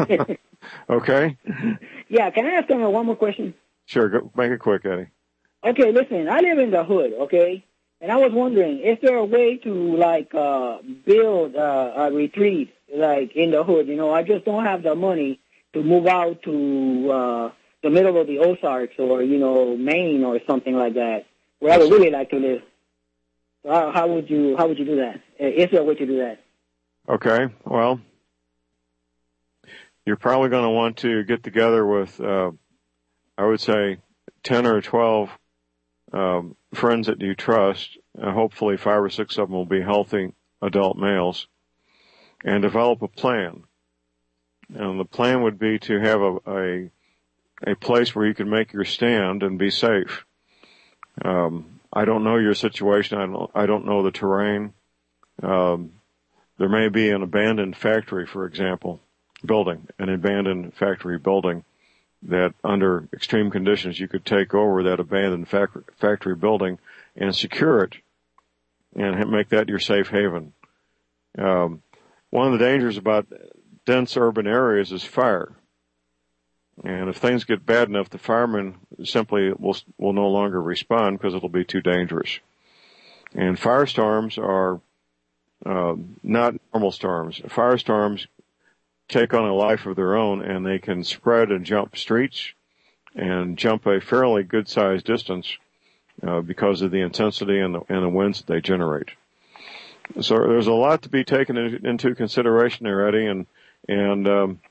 okay. Yeah, can I ask you one more question? Sure, go, make it quick, Eddie. Okay, listen, I live in the hood, okay? And I was wondering, is there a way to, like, uh, build uh, a retreat, like, in the hood? You know, I just don't have the money to move out to uh, the middle of the Ozarks or, you know, Maine or something like that, where I would really like to live. So how, how would you how would you do that? Is there a way to do that? Okay, well, you're probably going to want to get together with, uh, I would say, ten or twelve um, friends that you trust. Uh, hopefully five or six of them will be healthy adult males, and develop a plan. And the plan would be to have a, a, a place where you can make your stand and be safe. Um, I don't know your situation. I don't, I don't know the terrain. Um, there may be an abandoned factory, for example, building, an abandoned factory building that under extreme conditions you could take over that abandoned fac- factory building and secure it and make that your safe haven. Um, one of the dangers about dense urban areas is fire. And if things get bad enough, the firemen simply will will no longer respond because it'll be too dangerous. And firestorms are uh, not normal storms. Firestorms take on a life of their own, and they can spread and jump streets and jump a fairly good-sized distance uh, because of the intensity and the, and the winds that they generate. So there's a lot to be taken into consideration there, Eddie, and and um,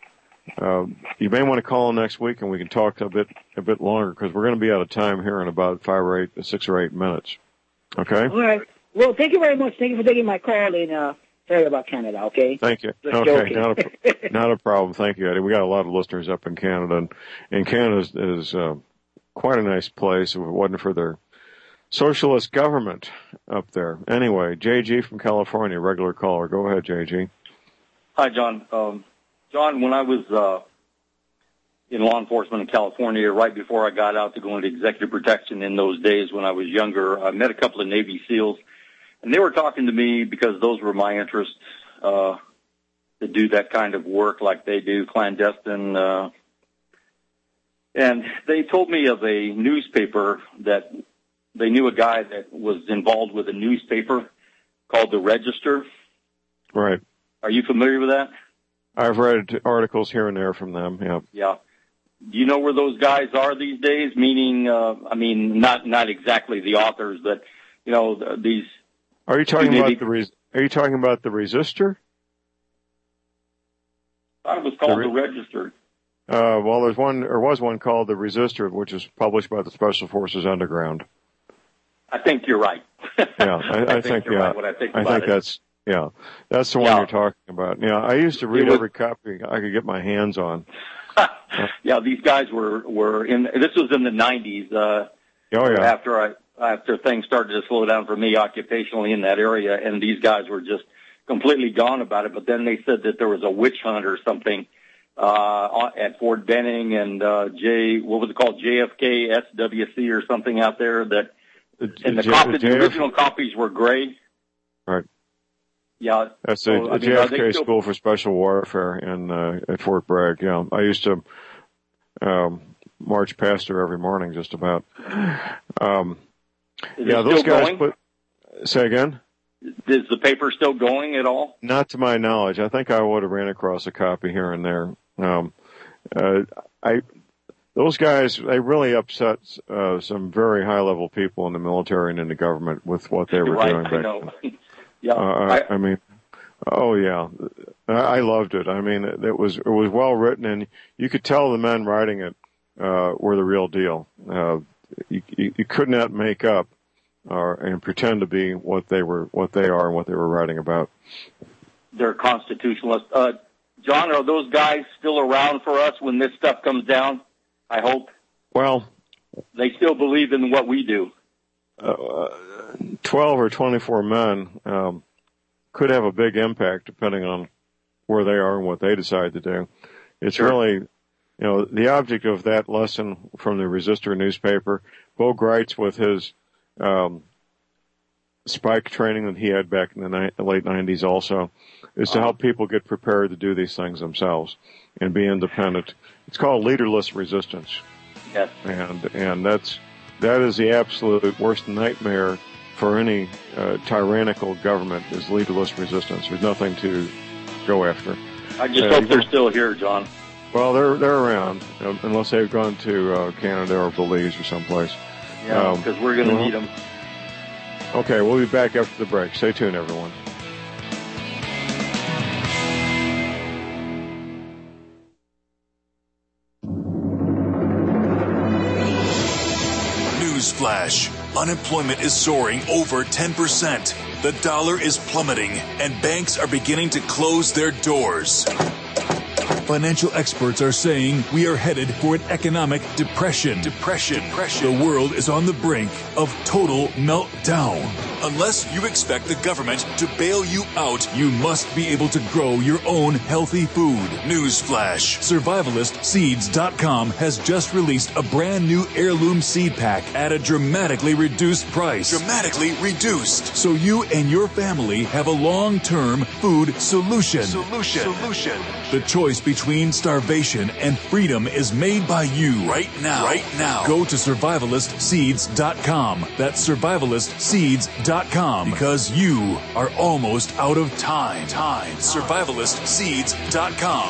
uh, you may want to call next week and we can talk a bit a bit longer because we're going to be out of time here in about five or eight, six or eight minutes. Okay. All right. Well, thank you very much. Thank you for taking my call and uh, sorry about Canada. Okay. Thank you. Just okay, joking. not a not a problem. Thank you, Eddie. We got a lot of listeners up in Canada, and, and Canada is, is uh, quite a nice place. If it wasn't for their socialist government up there. Anyway, J G from California, regular caller. Go ahead, J G. Hi, John. Um, John, when I was uh, in law enforcement in California, right before I got out to go into executive protection in those days when I was younger, I met a couple of Navy SEALs, and they were talking to me because those were my interests, uh, to do that kind of work like they do, clandestine. Uh, and they told me of a newspaper that they knew a guy that was involved with a newspaper called The Register. Right. Are you familiar with that? I've read articles here and there from them, yeah. Yeah. Do you know where those guys are these days? Meaning, uh, I mean, not not exactly the authors, but, you know, these... Are you talking maybe, about the res- Are you talking about the Resistor? I thought it was called The, The, Re- Register. Uh, well, there's one, or was one called The Resistor, which was published by the Special Forces Underground. I think you're right. Yeah, I, I, I think, think you're yeah, right when I think I about think it. that's yeah, that's the one Yeah. you're talking about. Yeah, I used to read It was- every copy I could get my hands on. Yeah, these guys were were in. This was in the nineties. Uh, Oh yeah, After I after things started to slow down for me occupationally in that area, and these guys were just completely gone about it. But then they said that there was a witch hunt or something uh, at Fort Benning and uh, J. What was it called? J F K S W C or something out there. That and the, J- copy, the J F original copies were gray. right. Yeah, That's so, the I mean, J are F they K still- School for Special Warfare in uh, at Fort Bragg. Yeah, I used to um, march past there every morning, just about. Um, Is yeah, it those still guys going? put. Say again. Is the paper still going at all? Not to my knowledge. I think I would have ran across a copy here and there. Um, uh, I, those guys, they really upset uh, some very high-level people in the military and in the government with what they were Right, doing I back know. then. Yeah, Uh, I, I mean, oh yeah, I, I loved it. I mean, it, it was it was well written, and you could tell the men writing it uh, were the real deal. Uh, you, you, you could not make up are and pretend to be what they were, what they are, and what they were writing about. They're constitutionalists. Uh, John, are those guys still around for us when this stuff comes down? I hope. Well, they still believe in what we do. Uh, twelve or twenty-four men um, could have a big impact depending on where they are and what they decide to do. It's Sure. really, you know, the object of that lesson from the Resistor newspaper. Bo Greitz, with his um, spike training that he had back in the ni- late nineties also, is to help people get prepared to do these things themselves and be independent. It's called leaderless resistance. Yes. And, and that's, that is the absolute worst nightmare for any uh, tyrannical government is leaderless resistance. There's nothing to go after. I just Uh, hope they're still here, John. Well, they're they're around, uh, unless they've gone to uh, Canada or Belize or someplace. Yeah, Um, because we're going to well, need them. Okay, we'll be back after the break. Stay tuned, everyone. Newsflash. Unemployment is soaring over ten percent. The dollar is plummeting, and banks are beginning to close their doors. Financial experts are saying we are headed for an economic depression. Depression. Depression. The world is on the brink of total meltdown. Unless you expect the government to bail you out, you must be able to grow your own healthy food. Newsflash. Survivalist Seeds dot com has just released a brand new heirloom seed pack at a dramatically reduced price. Dramatically reduced. So you and your family have a long-term food solution. Solution. Solution. The choice between starvation and freedom is made by you right now. Right now. Go to Survivalist Seeds dot com. That's Survivalist Seeds dot com. Because you are almost out of time. Time. Survivalist Seeds dot com.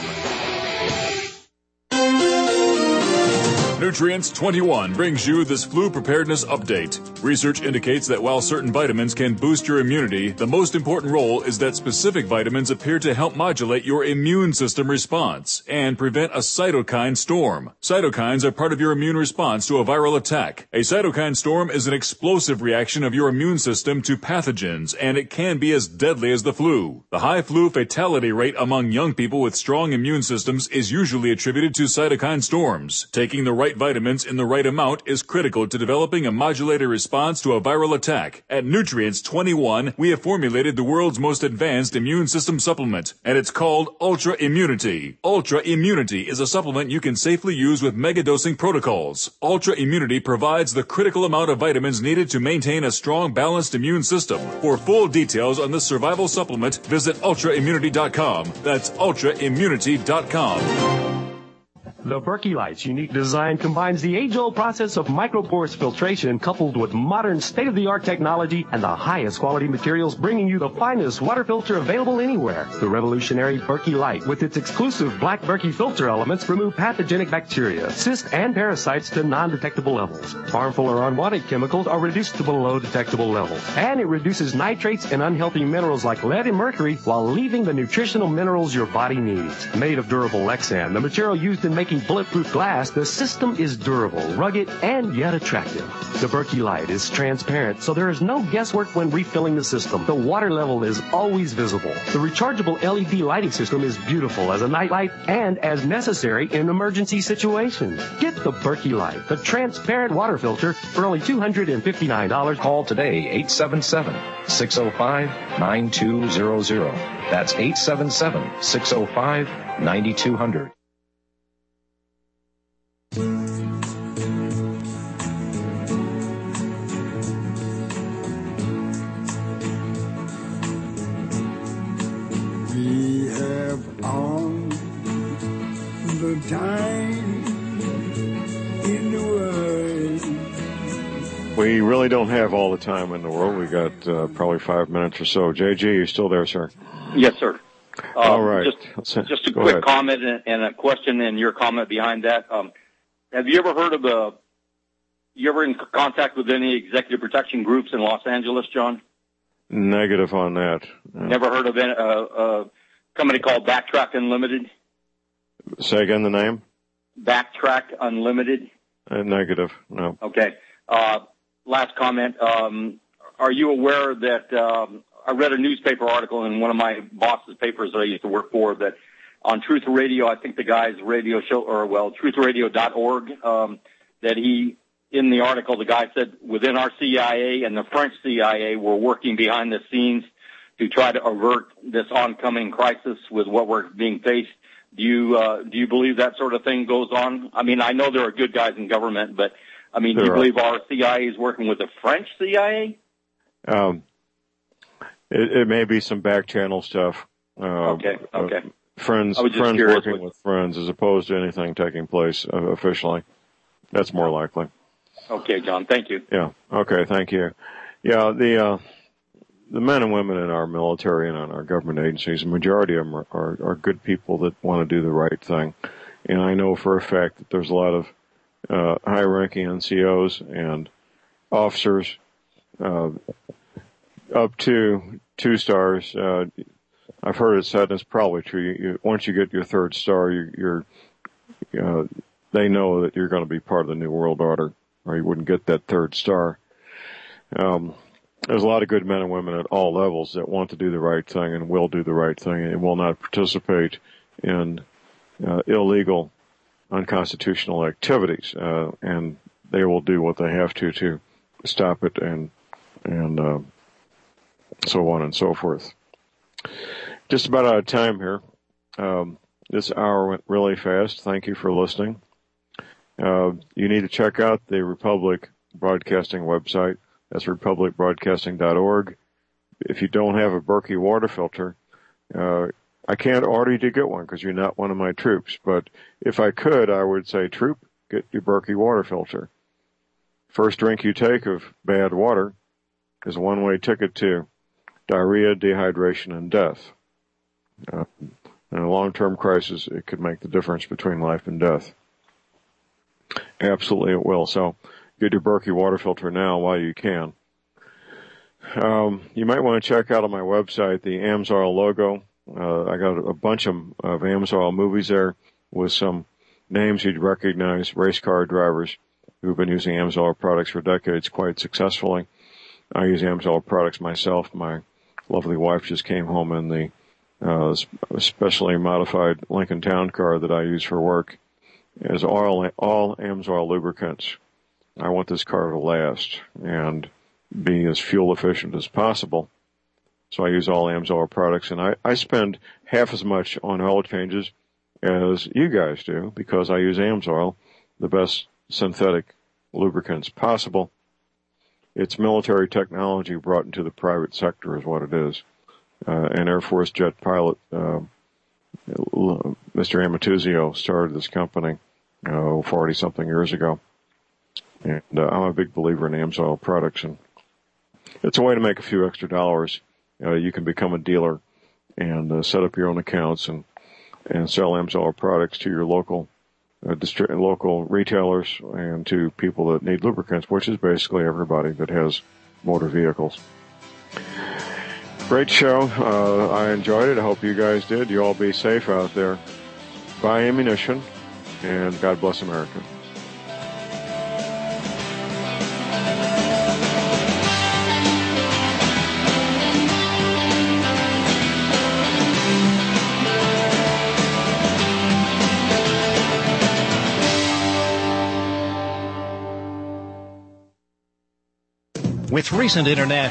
Nutrients twenty-one brings you this flu preparedness update. Research indicates that while certain vitamins can boost your immunity, the most important role is that specific vitamins appear to help modulate your immune system response and prevent a cytokine storm. Cytokines are part of your immune response to a viral attack. A cytokine storm is an explosive reaction of your immune system to pathogens, and it can be as deadly as the flu. The high flu fatality rate among young people with strong immune systems is usually attributed to cytokine storms. Taking the right vitamins in the right amount is critical to developing a modulated response to a viral attack. At Nutrients twenty-one, we have formulated the world's most advanced immune system supplement, and it's called Ultra Immunity. Ultra Immunity is a supplement you can safely use with megadosing protocols. Ultra Immunity provides the critical amount of vitamins needed to maintain a strong, balanced immune system. For full details on this survival supplement, visit ultra immunity dot com. That's ultra immunity dot com. The Berkey Light's unique design combines the age-old process of microporous filtration coupled with modern state-of-the-art technology and the highest quality materials, bringing you the finest water filter available anywhere. The revolutionary Berkey Light, with its exclusive black Berkey filter elements, remove pathogenic bacteria, cysts, and parasites to non-detectable levels. Harmful or unwanted chemicals are reduced to below detectable levels. And it reduces nitrates and unhealthy minerals like lead and mercury while leaving the nutritional minerals your body needs. Made of durable Lexan, the material used in making bulletproof glass, the system is durable, rugged, and yet attractive. The Berkey Light is transparent, so there is no guesswork when refilling the system. The water level is always visible. The rechargeable L E D lighting system is beautiful as a nightlight and as necessary in emergency situations. Get the Berkey Light, the transparent water filter, for only two hundred fifty-nine dollars. Call today, eight seven seven, six oh five, nine two zero zero. That's eight seven seven, six oh five, nine two zero zero. We have all the time in the world. We really don't have all the time in the world. We got uh, probably five minutes or so. J G, you still there, sir? Yes, sir. Um, all right. Just, just a Go quick ahead. comment and, and a question and your comment behind that. Um, have you ever heard of a, you ever in contact with any executive protection groups in Los Angeles, John? Negative on that. Uh, Never heard of a, a, a company called Backtrack Unlimited? Say again the name? Backtrack Unlimited. Uh, negative, no. Okay. Uh, last comment. Um, are you aware that um, I read a newspaper article in one of my boss's papers that I used to work for that on Truth Radio, I think the guy's radio show, or well, truth radio dot org, um, that he, in the article, the guy said within our C I A and the French C I A were working behind the scenes to try to avert this oncoming crisis with what we're being faced. Do you uh, do you believe that sort of thing goes on? I mean, I know there are good guys in government, but I mean, do you believe our C I A is working with the French C I A? Um, it, it may be some back channel stuff. Uh, okay, okay. Uh, friends, friends working what... with friends, as opposed to anything taking place uh, officially. That's more likely. Okay, John. Thank you. Yeah. Okay. Thank you. Yeah. The uh, the men and women in our military and in our government agencies, the majority of them are, are, are good people that want to do the right thing. And I know for a fact that there's a lot of uh, high-ranking N C Os and officers uh, up to two stars. Uh, I've heard it said, and it's probably true. You, you, once you get your third star, you, you're uh, they know that you're going to be part of the New World Order, or you wouldn't get that third star. Um, there's a lot of good men and women at all levels that want to do the right thing and will do the right thing and will not participate in uh, illegal, unconstitutional activities, uh, and they will do what they have to to stop it and and uh, so on and so forth. Just about out of time here. Um, this hour went really fast. Thank you for listening. Uh, you need to check out the Republic Broadcasting website. That's republic broadcasting dot org. If you don't have a Berkey water filter, uh, I can't order you to get one because you're not one of my troops. But if I could, I would say, troop, get your Berkey water filter. First drink you take of bad water is a one-way ticket to diarrhea, dehydration, and death. Uh, in a long-term crisis, it could make the difference between life and death. Absolutely it will. So get your Berkey water filter now while you can. Um, you might want to check out on my website the AMSOIL logo. Uh, I got a bunch of, of AMSOIL movies there with some names you'd recognize, race car drivers who've been using AMSOIL products for decades quite successfully. I use AMSOIL products myself. My lovely wife just came home in the uh, specially modified Lincoln Town Car that I use for work. As all, all AMSOIL lubricants. I want this car to last and be as fuel efficient as possible. So I use all AMSOIL products, and I, I spend half as much on oil changes as you guys do because I use AMSOIL, the best synthetic lubricants possible. It's military technology brought into the private sector is what it is. Uh, an Air Force jet pilot, uh, Mister Amatuzio, started this company oh, forty-something years ago. And uh, I'm a big believer in AMSOIL products, and it's a way to make a few extra dollars. Uh, you can become a dealer and uh, set up your own accounts and, and sell AMSOIL products to your local uh, distri- local retailers and to people that need lubricants, which is basically everybody that has motor vehicles. Great show. Uh, I enjoyed it. I hope you guys did. You all be safe out there. Buy ammunition, and God bless America. With recent internet